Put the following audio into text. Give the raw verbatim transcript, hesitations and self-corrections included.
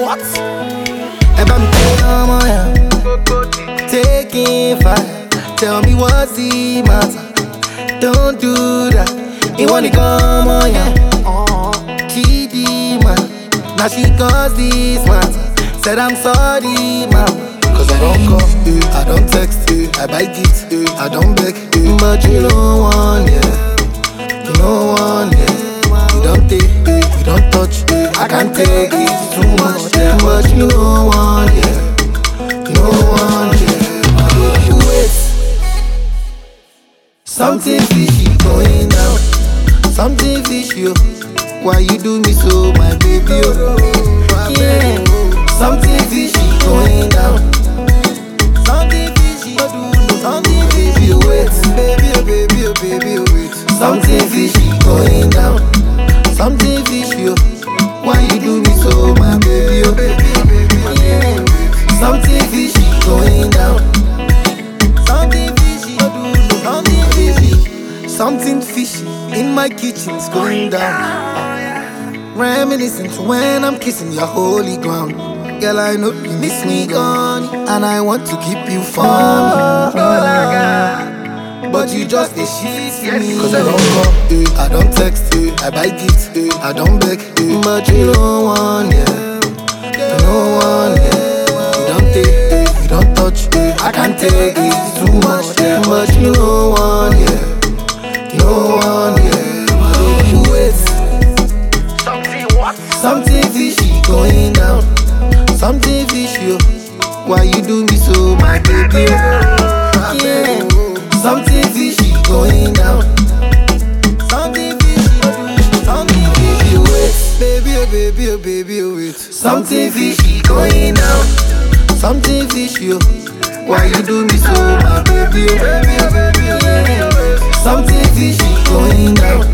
what? Eba mi come on, yeah. Taking fire. Tell me what's the matter? Don't do that. You wanna come on, yeah. Chidima. Now she cause this matter. Said I'm sorry, mama. Cause I don't call, eh, I don't text, eh, I buy gifts, eh, I don't beg, eh, but you don't want, yeah. You don't want, yeah. You don't take, eh, you don't touch, eh, I can't take it, it's too much, yeah. But you don't want, yeah. You don't want, yeah. Wait, something fishy going down. Something fishy, oh. Why you do me so, my baby, oh. Yeah. Something fishy going down. Something fishy, something fishy, oh wait. Baby, oh baby, oh baby, oh wait. Something fishy going down. Something fishy, oh. Why you do me so, my baby, oh baby, oh baby, oh yeah. Something fishy going down. Something fishy, something fishy. Something fishy in my kitchen's going down. Reminiscing to when I'm kissing your holy ground. Girl, I know you miss me gone, and I want to keep you for me. But you just a shit to me. Cause I don't call, eh, I don't text, eh, I buy gifts, eh, I don't beg, eh, but you don't want, yeah. You don't want, yeah. You don't take, eh, you don't touch, eh, I can't take it, it's too much, yeah. But you don't want, yeah. You don't want, yeah. Wait. Something fishy going down. Something fishy, oh. Why you do me so, my baby, oh. Yeah. Something fishy going down. Something fishy, something fishy, wait. Baby, oh baby, oh baby, oh wait. Something fishy going down. Something fishy, oh. Why you do me so, my baby, oh baby, oh baby, oh baby, oh wait. Something fishy going down.